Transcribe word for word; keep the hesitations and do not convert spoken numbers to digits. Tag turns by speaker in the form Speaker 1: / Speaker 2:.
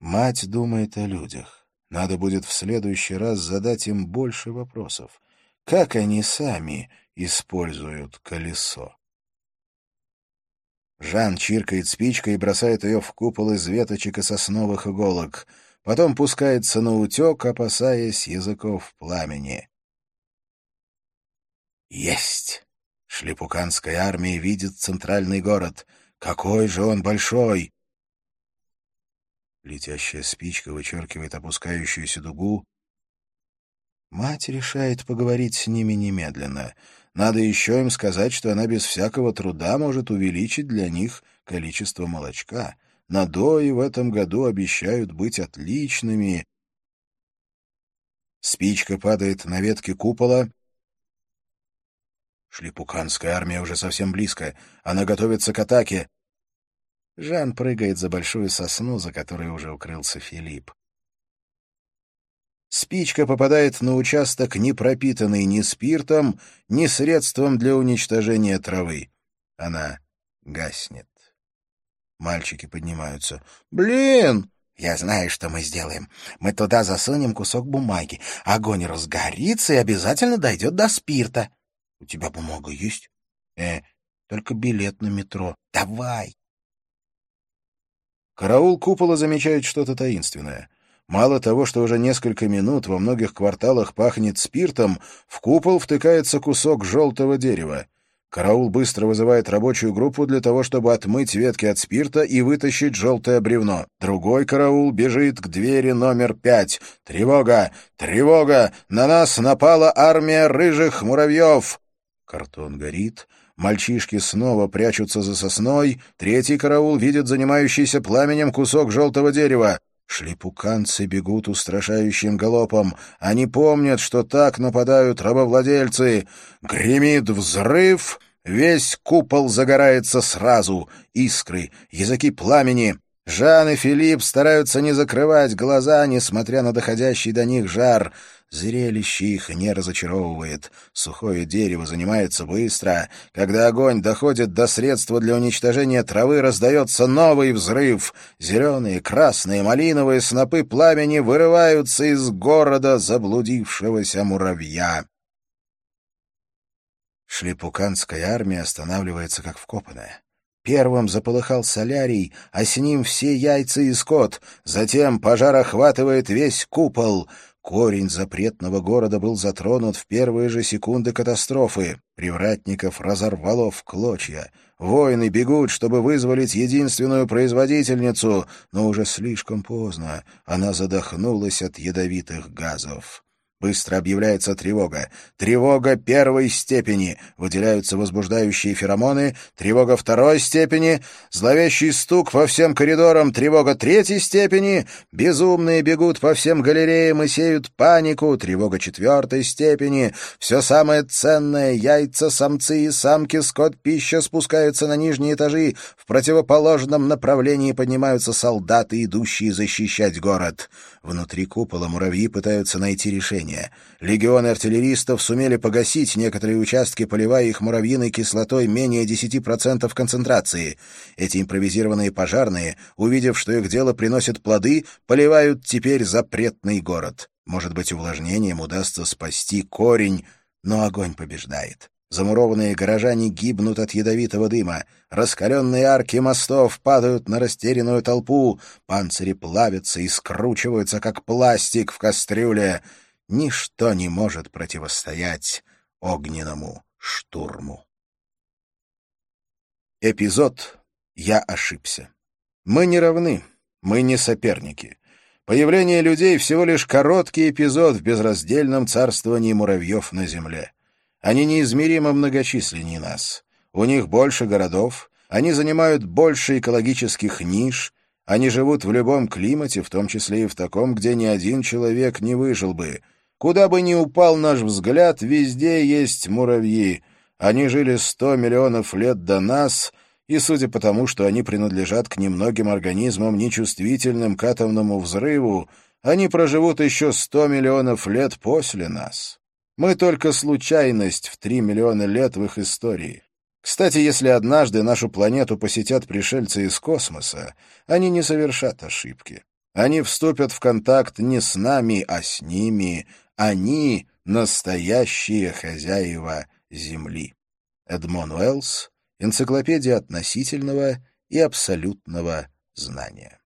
Speaker 1: Мать думает о людях. Надо будет в следующий раз задать им больше вопросов. Как они сами используют колесо? Жан чиркает спичкой и бросает ее в купол из веточек и сосновых иголок. Потом пускается на утек, опасаясь языков пламени. Есть! Шлипуканская армия видит центральный город. Какой же он большой! Летящая спичка вычеркивает опускающуюся дугу. Мать решает поговорить с ними немедленно. Надо еще им сказать, что она без всякого труда может увеличить для них количество молочка. Надои в этом году обещают быть отличными. Спичка падает на ветки купола. Шлипуканская армия уже совсем близко. Она готовится к атаке. Жан прыгает за большую сосну, за которой уже укрылся Филипп. Спичка попадает на участок, не пропитанный ни спиртом, ни средством для уничтожения травы. Она гаснет. Мальчики поднимаются. «Блин!» «Я знаю, что мы сделаем. Мы туда засунем кусок бумаги. Огонь разгорится и обязательно дойдет до спирта». «У тебя бумага есть?» «Э, только билет на метро». «Давай!» Караул купола замечает что-то таинственное. Мало того, что уже несколько минут во многих кварталах пахнет спиртом, в купол втыкается кусок желтого дерева. Караул быстро вызывает рабочую группу для того, чтобы отмыть ветки от спирта и вытащить желтое бревно. Другой караул бежит к двери номер пять. «Тревога! Тревога! На нас напала армия рыжих муравьев!» Картон горит. Мальчишки снова прячутся за сосной. Третий караул видит занимающийся пламенем кусок желтого дерева. Шлипуканцы бегут устрашающим галопом. Они помнят, что так нападают рабовладельцы. Гремит взрыв. Весь купол загорается сразу. Искры, языки пламени. Жан и Филипп стараются не закрывать глаза, несмотря на доходящий до них жар. Зрелище их не разочаровывает. Сухое дерево занимается быстро. Когда огонь доходит до средства для уничтожения травы, раздается новый взрыв. Зеленые, красные, малиновые снопы пламени вырываются из города заблудившегося муравья. Шлипуканская армия останавливается как вкопанная. Первым заполыхал солярий, а с ним все яйца и скот. Затем пожар охватывает весь купол. Корень запретного города был затронут в первые же секунды катастрофы. Привратников разорвало в клочья. Воины бегут, чтобы вызволить единственную производительницу, но уже слишком поздно. Она задохнулась от ядовитых газов. Быстро объявляется тревога. Тревога первой степени. Выделяются возбуждающие феромоны. Тревога второй степени. Зловещий стук по всем коридорам. Тревога третьей степени. Безумные бегут по всем галереям и сеют панику. Тревога четвертой степени. Все самое ценное — яйца, самцы и самки, скот, пища — спускаются на нижние этажи. В противоположном направлении поднимаются солдаты, идущие защищать город. Внутри купола муравьи пытаются найти решение. Легионы артиллеристов сумели погасить некоторые участки, поливая их муравьиной кислотой менее десяти процентов концентрации. Эти импровизированные пожарные, увидев, что их дело приносит плоды, поливают теперь запретный город. Может быть, увлажнением удастся спасти корень, но огонь побеждает. Замурованные горожане гибнут от ядовитого дыма. Раскаленные арки мостов падают на растерянную толпу. Панцири плавятся и скручиваются, как пластик в кастрюле. Ничто не может противостоять огненному штурму. Эпизод «Я ошибся». Мы не равны, мы не соперники. Появление людей — всего лишь короткий эпизод в безраздельном царствовании муравьев на земле. Они неизмеримо многочисленнее нас. У них больше городов, они занимают больше экологических ниш, они живут в любом климате, в том числе и в таком, где ни один человек не выжил бы. Куда бы ни упал наш взгляд, везде есть муравьи. Они жили сто миллионов лет до нас, и судя по тому, что они принадлежат к немногим организмам, нечувствительным к атомному взрыву, они проживут еще сто миллионов лет после нас. Мы только случайность в три миллиона лет в их истории. Кстати, если однажды нашу планету посетят пришельцы из космоса, они не совершат ошибки. Они вступят в контакт не с нами, а с ними. Они — настоящие хозяева Земли. Эдмон Уэллс. Энциклопедия относительного и абсолютного знания.